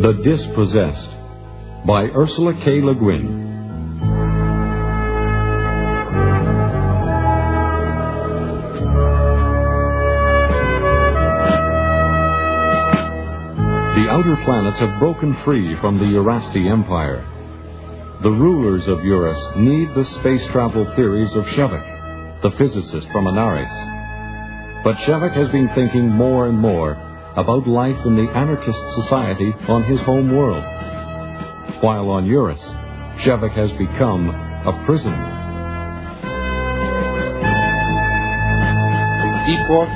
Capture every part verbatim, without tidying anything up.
The Dispossessed by Ursula K. Le Guin. The outer planets have broken free from the Urasti Empire. The rulers of Eurus need the space travel theories of Shevek, the physicist from Anaris. But Shevek has been thinking more and more about life in the anarchist society on his home world. While on Eurus, Shevek has become a prisoner. E four?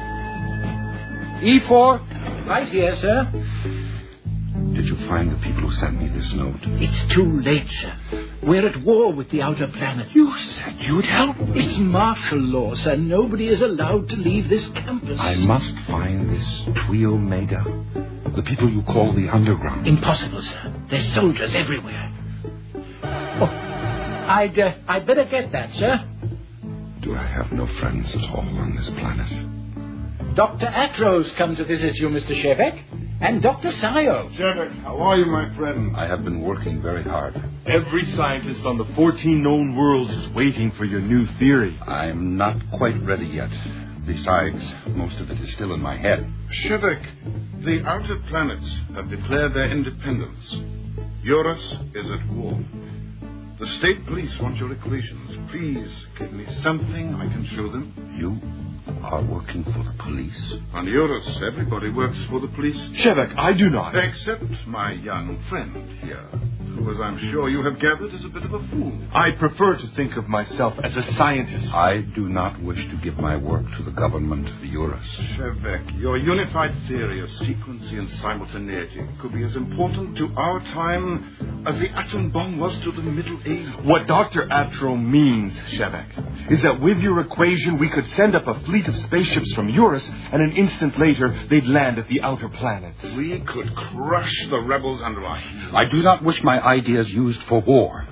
E four? Right here, sir. Did you find the people who sent me this note? It's too late, sir. We're at war with the outer planet. You said you'd help me. It's martial law, sir. Nobody is allowed to leave this campus. I must find this Trio Mega. The people you call the underground. Impossible, sir. There's soldiers everywhere. Oh, I'd, uh, I'd better get that, sir. Do I have no friends at all on this planet? Doctor Atro's come to visit you, Mister Shevek. And Doctor Sayo. Shevek, how are you, my friend? I have been working very hard. Every scientist on the fourteen known worlds is waiting for your new theory. I'm not quite ready yet. Besides, most of it is still in my head. Shevek, the outer planets have declared their independence. Eurus is at war. The state police want your equations. Please give me something I can show them. You are working for the police? On Eurus, everybody works for the police. Shevek, I do not. Except my young friend here, who, as I'm sure you have gathered, is a bit of a fool. I prefer to think of myself as a scientist. I do not wish to give my work to the government of Eurus. Shevek, your unified theory of sequency and simultaneity could be as important to our time as the atom bomb was to the Middle Ages. What Doctor Atro means, Shevek, is that with your equation we could send up a fleet of spaceships from Eurus, and an instant later they'd land at the outer planets. We could crush the rebels under our heels. I do not wish my ideas used for war.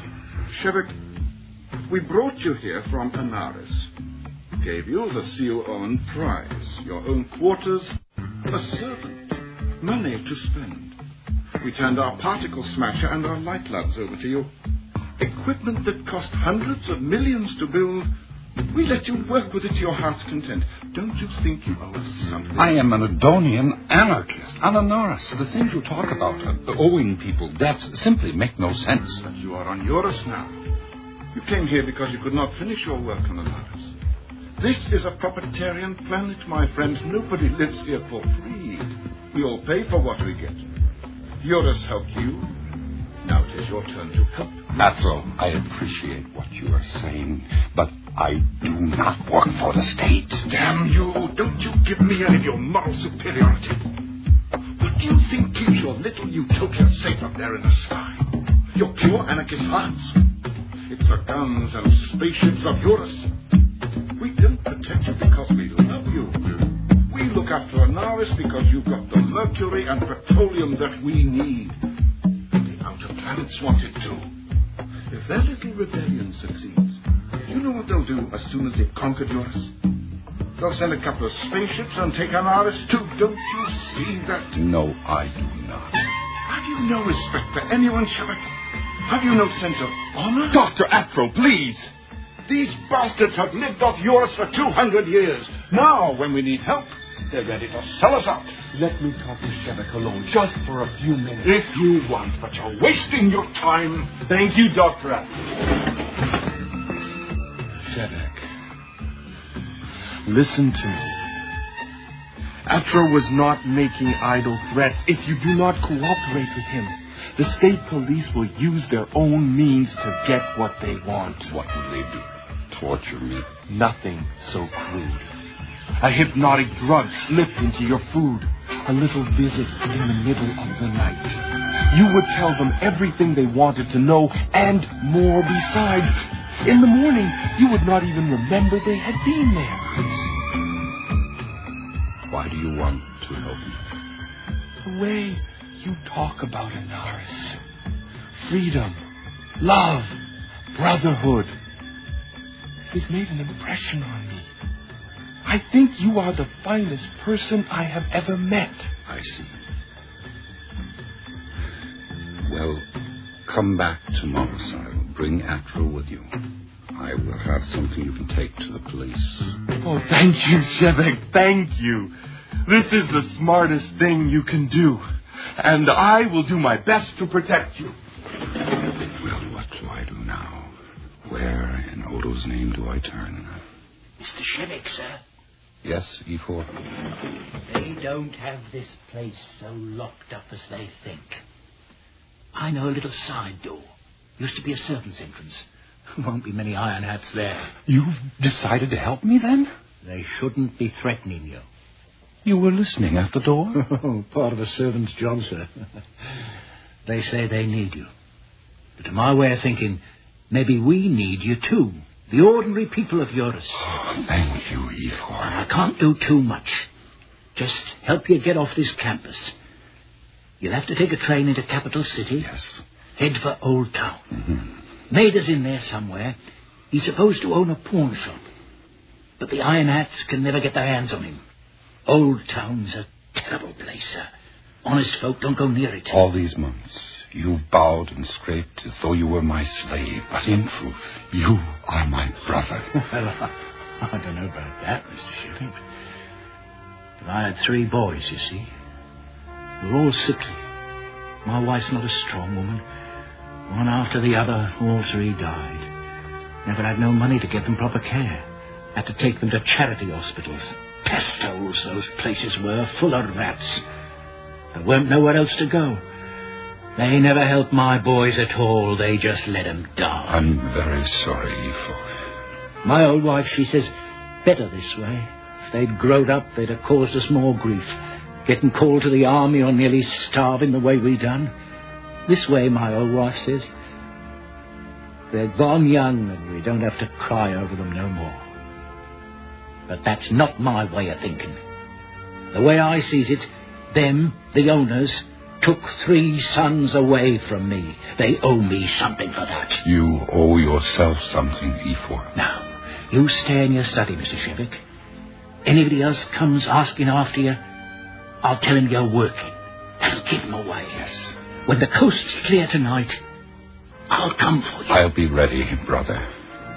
Shevek, we brought you here from Anaris. Gave you the C O own prize, your own quarters, a servant, money to spend. We turned our particle smasher and our light labs over to you. Equipment that cost hundreds of millions to build. We let you work with it to your heart's content. Don't you think you owe us something? I am an Adonian anarchist, Ananaris. The things you talk about, uh, owing people debts, simply make no sense. But you are on Eurus now. You came here because you could not finish your work on Anaris. This is a proprietarian planet, my friends. Nobody lives here for free. We all pay for what we get. Eurus helped you. Now it is your turn to help. Atro, I appreciate what you are saying, but I do not work for the state. Damn you! Don't you give me any of your moral superiority. What do you think keeps your little utopia safe up there in the sky? Your pure anarchist hearts? It's the guns and spaceships of Eurus. We don't protect you because we love you. We look after Anaris because you've got the mercury and petroleum that we need. The outer planets want it too. If their little rebellion succeeds, you know what they'll do as soon as they've conquered Eurus? They'll send a couple of spaceships and take Anaris too. Don't you see that? No, I do not. Have you no respect for anyone, Shevek? Have you no sense of honor? Doctor Atro, please! These bastards have lived off Eurus for two hundred years. Now, when we need help, they're ready to sell us out. Let me talk to Shevek alone, just for a few minutes. If you want, but you're wasting your time. Thank you, Doctor Atro. Shevek, listen to me. Atro was not making idle threats. If you do not cooperate with him, the state police will use their own means to get what they want. What will they do? Torture me? Nothing so crude. A hypnotic drug slipped into your food. A little visit in the middle of the night. You would tell them everything they wanted to know and more besides. In the morning, you would not even remember they had been there. Why do you want to help me? The way you talk about Anaris. Freedom, love, brotherhood. It made an impression on me. I think you are the finest person I have ever met. I see. Well, come back tomorrow, Cyril. Bring Atro with you. I will have something you can take to the police. Oh, thank you, Shevek. Thank you. This is the smartest thing you can do. And I will do my best to protect you. Well, what do I do now? Where in Odo's name do I turn? Mister Shevek, sir. Yes, E four. They don't have this place so locked up as they think. I know a little side door. Used to be a servant's entrance. Won't be many iron hats there. You've decided to help me, then? They shouldn't be threatening you. You were listening at the door? Oh, part of a servant's job, sir. They say they need you. But to my way of thinking, maybe we need you too. The ordinary people of Eurus. Oh, thank you, E four. I can't do too much. Just help you get off this campus. You'll have to take a train into Capital City. Yes. Head for Old Town. Mm-hmm. Mader's in there somewhere. He's supposed to own a pawn shop. But the Iron Hats can never get their hands on him. Old Town's a terrible place, sir. Honest folk don't go near it. All these months, you've bowed and scraped as though you were my slave. But in truth, you are my brother. Well, I, I don't know about that, Mister Shevek. But I had three boys, you see. They were all sickly. My wife's not a strong woman. One after the other, all three died. Never had no money to give them proper care. Had to take them to charity hospitals. Pest holes those places were, full of rats. There weren't nowhere else to go. They never helped my boys at all. They just let them die. I'm very sorry, E four. My old wife, she says, better this way. If they'd growed up, they'd have caused us more grief. Getting called to the army or nearly starving the way we done. This way, my old wife says, they're gone young and we don't have to cry over them no more. But that's not my way of thinking. The way I sees it, them, the owners, took three sons away from me. They owe me something for that. You owe yourself something, E four. Now, you stay in your study, Mister Shevek. Anybody else comes asking after you, I'll tell him you're working. That'll keep him away. Yes. When the coast's clear tonight, I'll come for you. I'll be ready, brother.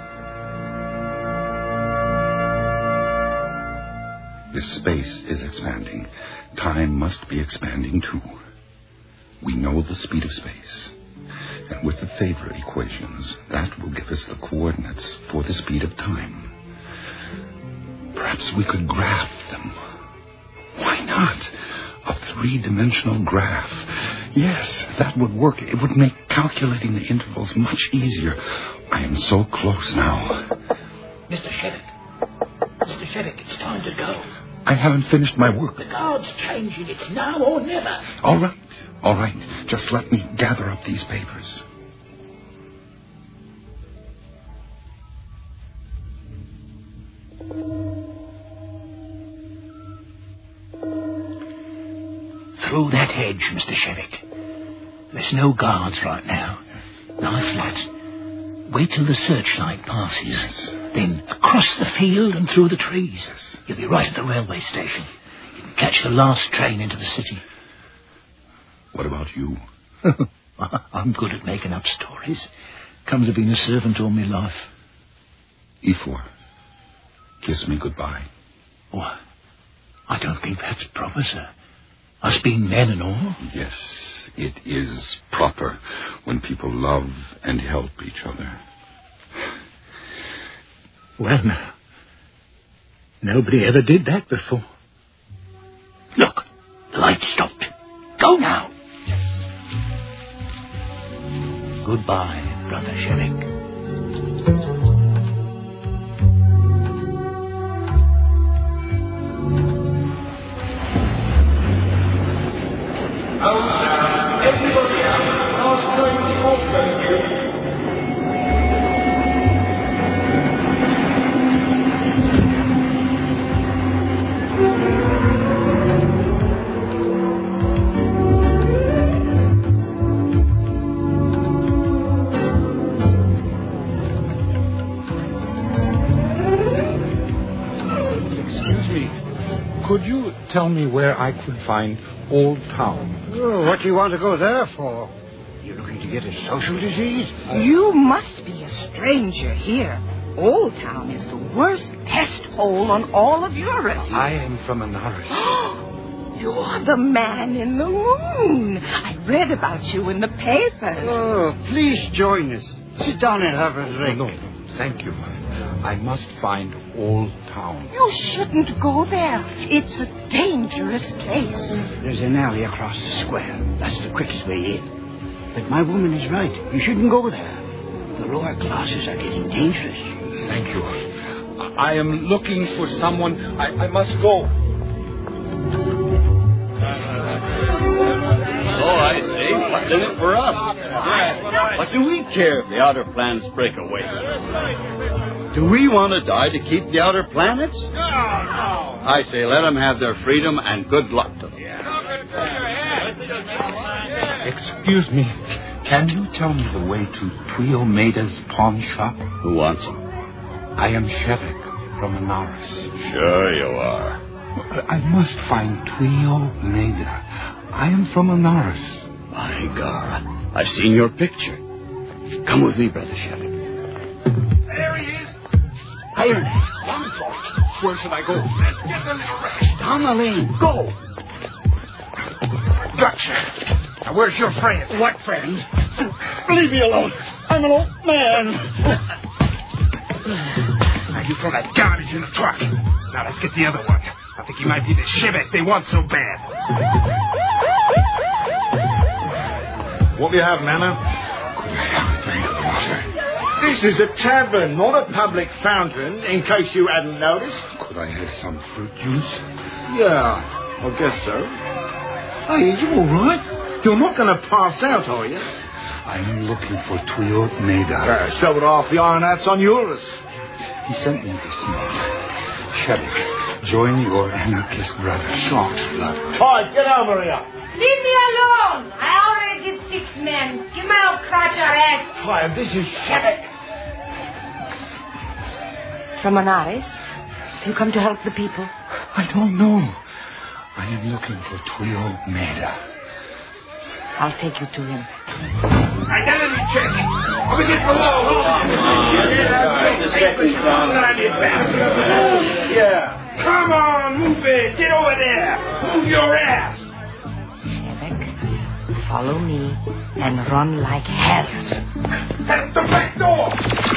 This space is expanding. Time must be expanding, too. We know the speed of space. And with the favor equations, that will give us the coordinates for the speed of time. Perhaps we could graph them. Why not? A three-dimensional graph. Yes, that would work. It would make calculating the intervals much easier. I am so close now. Mister Shevek. Mister Shevek, it's time to go. I haven't finished my work. The guard's changing. It's now or never. All right. All right. Just let me gather up these papers. Through that hedge, Mister Shevek. There's no guards right now. Lie flat. Wait till the searchlight passes. Yes. Then across the field and through the trees. You'll be right at the railway station. You can catch the last train into the city. What about you? I'm good at making up stories. Comes of being a servant all my life. E four, kiss me goodbye. Oh, I don't think that's proper, sir. Us being men and all. Yes, it is proper when people love and help each other. Well, now, nobody ever did that before. Look, the light stopped. Go now. Yes. Goodbye, Brother Shevek. Everybody else, our train open you. Could you tell me where I could find Old Town? Oh, what do you want to go there for? You looking to get a social disease? You must be a stranger here. Old Town is the worst pest hole on all of Eurus. I am from Anaris. You're the man in the moon. I read about you in the papers. Oh, please join us. Sit down and have a drink. No, no, thank you. I must find Old Town. You shouldn't go there. It's a dangerous place. There's an alley across the square. That's the quickest way in. But my woman is right. You shouldn't go there. The lower classes are getting dangerous. Thank you. I am looking for someone. I, I must go. Oh, I see. What's in it for us? What do we care if the outer planets break away? Do we want to die to keep the outer planets? I say let them have their freedom and good luck to them. Excuse me. Can you tell me the way to Twio Maida's pawn shop? Who wants them? I am Shevik from Anaris. Sure you are. I must find Twio Maida. I am from Anaris. My God, I've seen your picture. Come with me, Brother Shevik. There he is. Iron. Wonderful. Where should I go? Let's get the little rat. Down the lane. Go. Gotcha. Now, where's your friend? What friend? Leave me alone. I'm an old man. Now, you throw that garbage in the truck. Now, let's get the other one. I think he might be the Shevik they want so bad. What do you have, Nana? Could I have a drink of water? This is a tavern, not a public fountain, in case you hadn't noticed. Could I have some fruit juice? Yeah, I guess so. Hey, you all right? You're not going to pass out, are you? I'm looking for Twio Maida. Uh, so would half the iron hats on Eurus. He sent me this note. Shevik, join your anarchist brother, Shark's Blood. Hi, get over here. Leave me alone. I already did six men. Give me a crutch or ass. Hi, this is Shevik. From Anaris? You come to help the people? I don't know. I am looking for Twio Maida. I'll take you to him. Identity check. Let me get below. Hold on. Yeah. Come on, move it. Get over there. Move your ass. Shevik, follow me and run like hell. At the back door.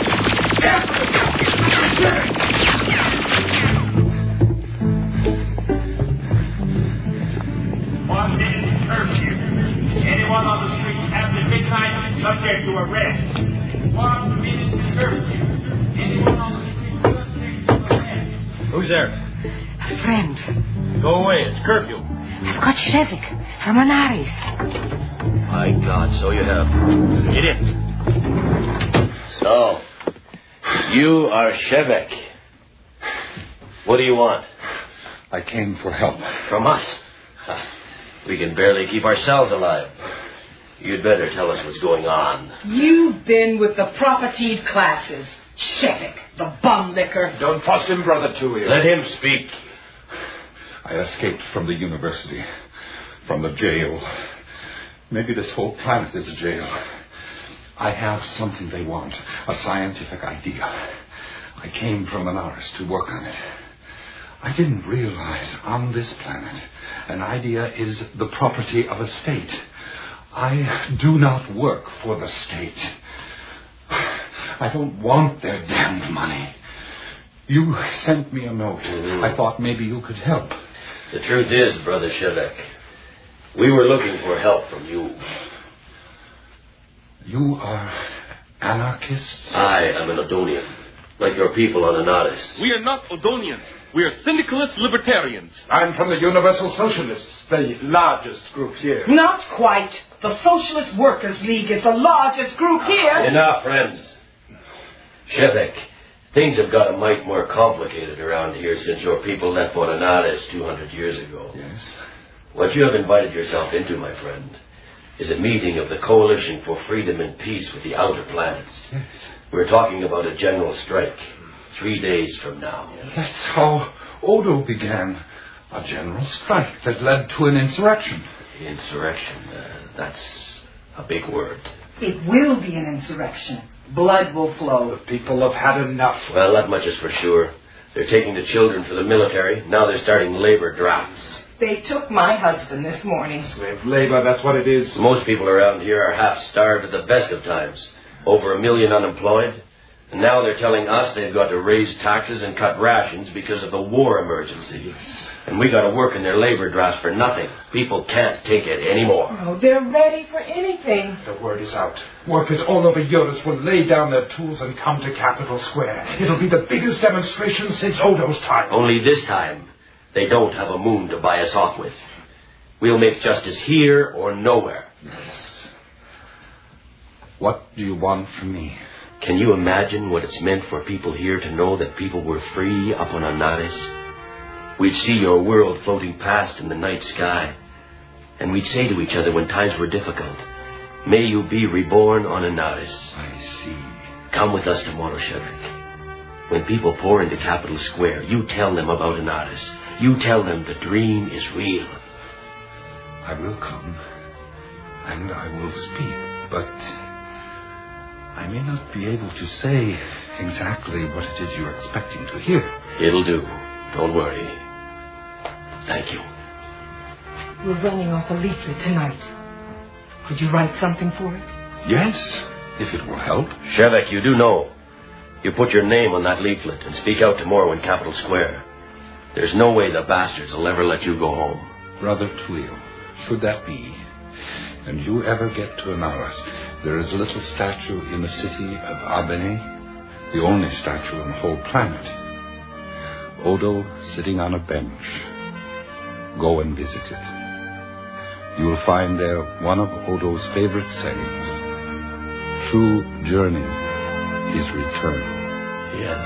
One minute curfew. Anyone on the street after midnight is subject to arrest. One minute curfew. Anyone on the street subject to arrest. Who's there? A friend. Go away. It's curfew. I've got Shevik from Anaris. My God, so you have. Get in. So, you are Shevik. What do you want? I came for help. From us? We can barely keep ourselves alive. You'd better tell us what's going on. You've been with the propertied classes. Shevik, the bum licker. Don't fuss him, Brother Twio. Let him speak. I escaped from the university, from the jail. Maybe this whole planet is a jail. I have something they want, a scientific idea. I came from Anaris to work on it. I didn't realize on this planet an idea is the property of a state. I do not work for the state. I don't want their damned money. You sent me a note. I thought maybe you could help. The truth is, Brother Shevik, we were looking for help from you. You are anarchists? I am an Odonian, like your people on Anaris. We are not Odonians. We are syndicalist libertarians. I'm from the Universal Socialists, the largest group here. Not quite. The Socialist Workers' League is the largest group here. Enough, friends. Shevik, things have got a mite more complicated around here since your people left Anaris two hundred years ago. Yes. What you have invited yourself into, my friend, is a meeting of the Coalition for Freedom and Peace with the Outer Planets. Yes. We're talking about a general strike three days from now. That's how Odo began. A general strike that led to an insurrection. Insurrection, uh, that's A big word. It will be an insurrection. Blood will flow. The people have had enough. Well, that much is for sure. They're taking the children for the military. Now they're starting labor drafts. They took my husband this morning. Slave labor, that's what it is. Most people around here are half starved at the best of times. Over a million unemployed. And now they're telling us they've got to raise taxes and cut rations because of the war emergency. And we got to work in their labor drafts for nothing. People can't take it anymore. Oh, they're ready for anything. The word is out. Workers all over Europe will lay down their tools and come to Capitol Square. It'll be the biggest demonstration since Odo's time. Only this time, they don't have a moon to buy us off with. We'll make justice here or nowhere. Yes. What do you want from me? Can you imagine what it's meant for people here to know that people were free up on Anaris? We'd see your world floating past in the night sky, and we'd say to each other when times were difficult, may you be reborn on Anaris. I see. Come with us tomorrow, Shevik. When people pour into Capitol Square, you tell them about Anaris. You tell them the dream is real. I will come, and I will speak, but I may not be able to say exactly what it is you're expecting to hear. It'll do. Don't worry. Thank you. We're running off a leaflet tonight. Could you write something for it? Yes, if it will help. Shevik, you do know. You put your name on that leaflet and speak out tomorrow in Capitol Square. There's no way the bastards will ever let you go home. Brother Tweel, should that be, and you ever get to Anaris, there is a little statue in the city of Abene, the only statue on the whole planet. Odo sitting on a bench. Go and visit it. You will find there one of Odo's favorite sayings. True journey is return. Yes.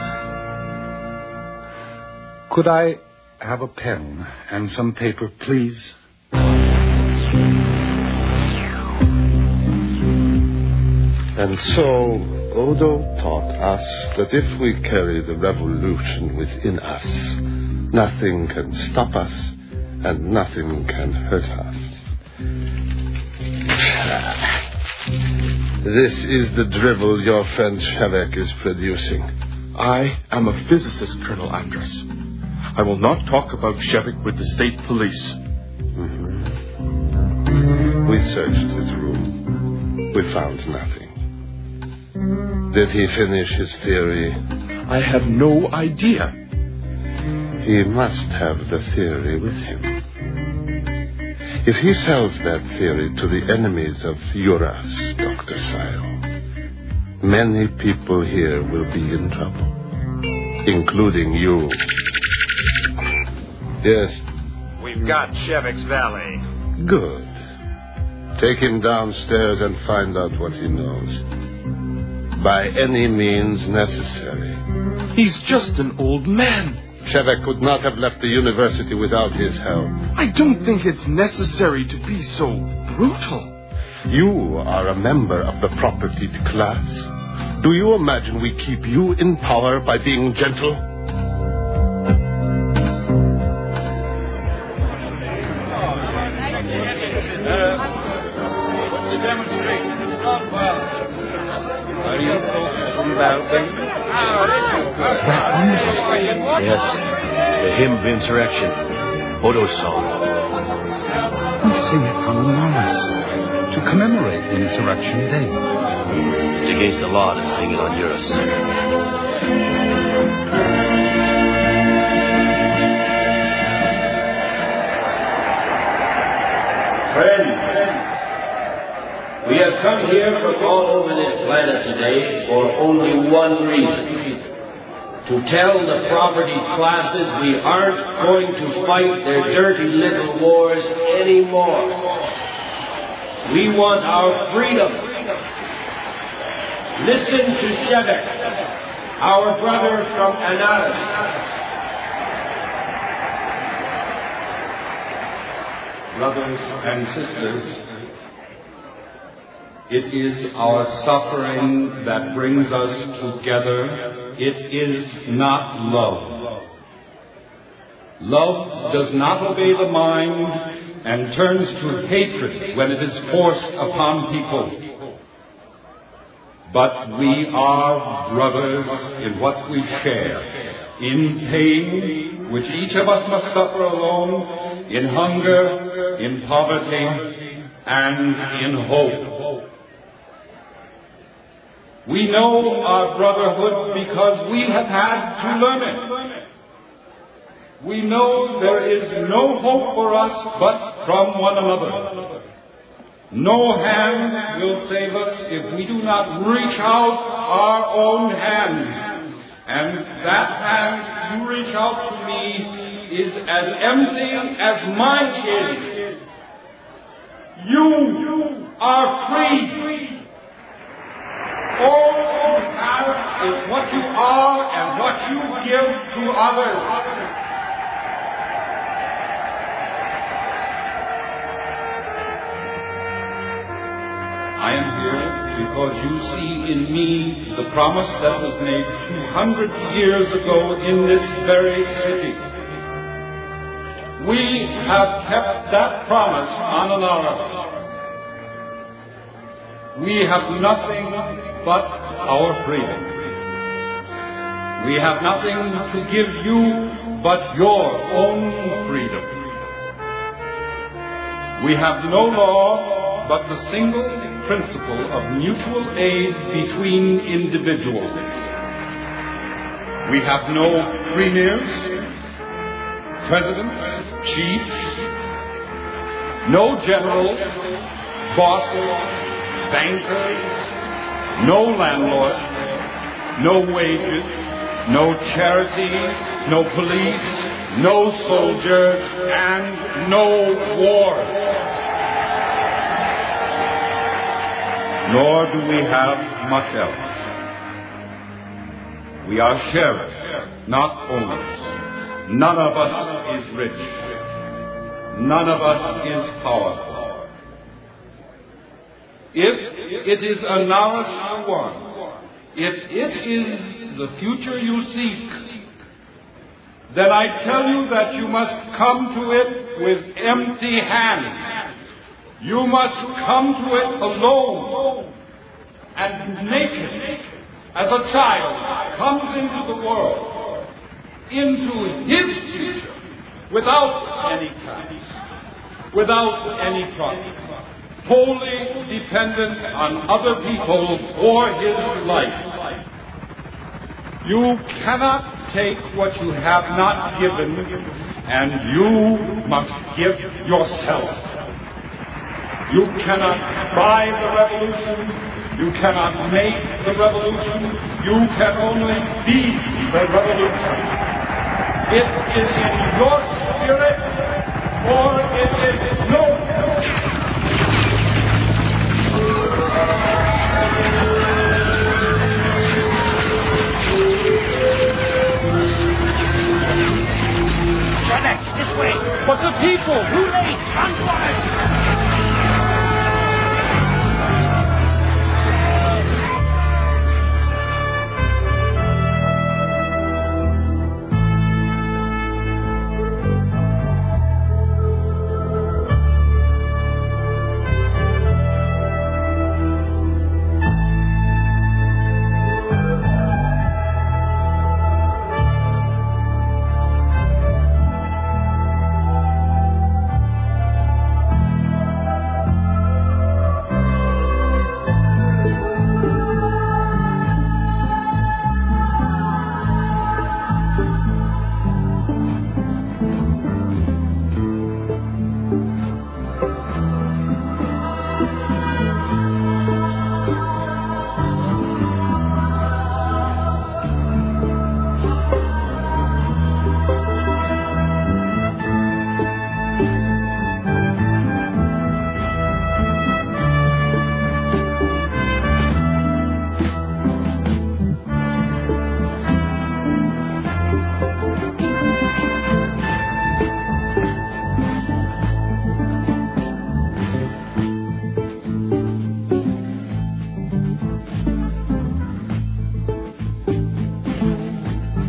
Could I have a pen and some paper, please? And so Odo taught us that if we carry the revolution within us, nothing can stop us and nothing can hurt us. This is the drivel your friend Shevik is producing. I am a physicist, Colonel Andrus. I will not talk about Shevik with the state police. Mm-hmm. We searched his room. We found nothing. Did he finish his theory? I have no idea. He must have the theory with him. If he sells that theory to the enemies of Eurus, Doctor Sile, many people here will be in trouble, including you. Yes? We've got Shevik's valet. Good. Take him downstairs and find out what he knows. By any means necessary. He's just an old man. Shevik could not have left the university without his help. I don't think it's necessary to be so brutal. You are a member of the propertied class. Do you imagine we keep you in power by being gentle? What's the demonstration? It's not well. Are you folks from Balkan? Yes, the hymn of insurrection. Odo's song. We sing it on Anaris to commemorate Insurrection Day. It's against the law to sing it on Eurus. Friends, we have come here from all over this planet today for only one reason. To tell the propertied classes we aren't going to fight their dirty little wars anymore. We want our freedom. Listen to Shevik, our brother from Anaris. Brothers and sisters, it is our suffering that brings us together. It is not love. Love does not obey the mind and turns to hatred when it is forced upon people. But we are brothers in what we share, in pain, which each of us must suffer alone, in hunger, in poverty, and in hope. We know our brotherhood because we have had to learn it. We know there is no hope for us but from one another. No hand will save us if we do not reach out our own hands. And that hand you reach out to me is as empty as mine is. You are free. All you have is what you are and what you give to others. I am here because you see in me the promise that was made two hundred years ago in this very city. We have kept that promise on Anaris. We have nothing but our freedom. We have nothing to give you but your own freedom. We have no law but the single principle of mutual aid between individuals. We have no premiers, presidents, chiefs, no generals, bosses, bankers, no landlords, no wages, no charity, no police, no soldiers, and no war. Nor do we have much else. We are sheriffs, not owners. None of us is rich. None of us is powerful. If it is a knowledge you want, if it is the future you seek, then I tell you that you must come to it with empty hands. You must come to it alone and naked, as a child comes into the world, into his future, without any past, without any promise, wholly dependent on other people for his life. You cannot take what you have not given, and you must give yourself. You cannot buy the revolution. You cannot make the revolution. You can only be the revolution. It is in your spirit, or it is no. Shevek, this way. But the people, too late, unwise.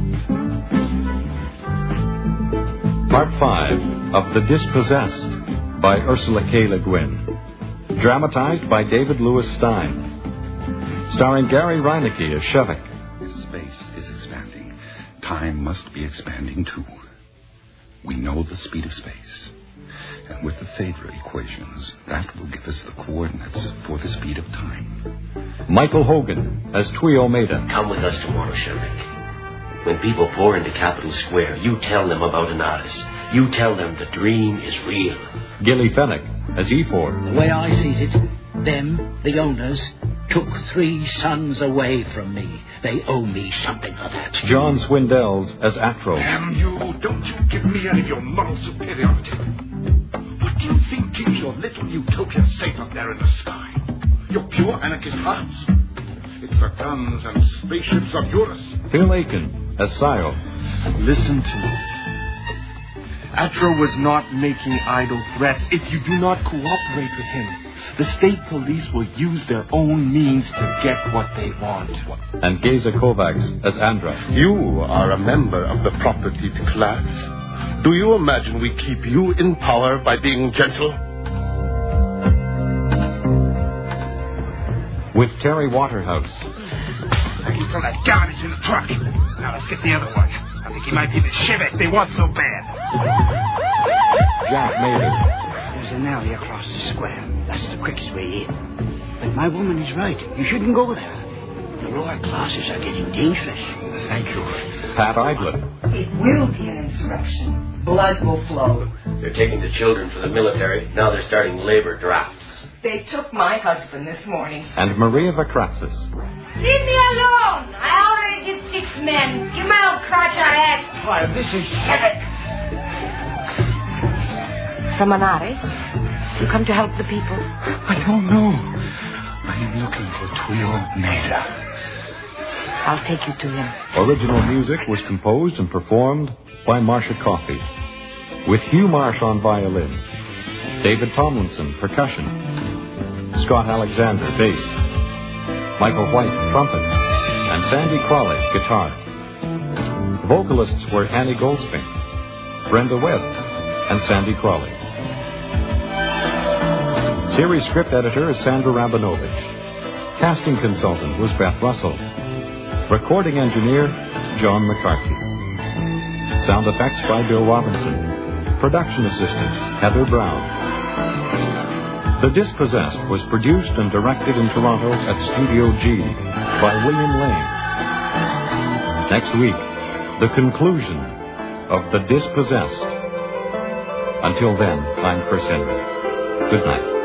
Part five of The Dispossessed. by Ursula K. Le Guin. Dramatized by David Lewis Stein. Starring Gary Reinecke as Shevek. Space is expanding. Time must be expanding too. We know the speed of space. And with the Favre equations, that will give us the coordinates for the speed of time. Michael Hogan as Tui Maida. Come with us tomorrow, Shevek. When people pour into Capitol Square, you tell them about Anaris. You tell them the dream is real. Gilly Fennick as Efor. The way I sees it, them, the owners, took three sons away from me. They owe me something for that. John Swindells as Atro. Damn you, don't you give me any of your moral superiority. What do you think keeps your little utopia safe up there in the sky? Your pure anarchist hearts? It's the guns and spaceships of Eurus. Phil Aiken as Sio. Listen to me. Atro was not making idle threats. If you do not cooperate with him, the state police will use their own means to get what they want. And Geza Kovacs as Andra. You are a member of the propertied class. Do you imagine we keep you in power by being gentle? With Terry Waterhouse. He's from that garbage in the truck. Now let's get the other one. I think he might be the Shevek they want so bad. Jack Mader. There's an alley across the square. That's the quickest way in. But my woman is right. You shouldn't go there. The lower classes are getting dangerous. Thank you. Pat Idlett. It will be an insurrection. Blood will flow. They're taking the children for the military. Now they're starting labor drafts. They took my husband this morning. And Maria Vakratsis. Leave me alone. I already did six men. Give my old crotch our ass. Why, this is Shevek. From Anaris? You come to help the people? I don't know. I am looking for Tui Maida. I'll take you to him. Original music was composed and performed by Marcia Coffey, with Hugh Marsh on violin, David Tomlinson percussion, Scott Alexander bass, Michael White trumpet, and Sandy Crawley guitar. Vocalists were Annie Goldsmith, Brenda Webb, and Sandy Crawley. Series script editor is Sandra Rabinovich. Casting consultant was Beth Russell. Recording engineer, John McCarthy. Sound effects by Bill Robinson. Production assistant, Heather Brown. The Dispossessed was produced and directed in Toronto at Studio G by William Lane. Next week, the conclusion of The Dispossessed. Until then, I'm Chris Henry. Good night.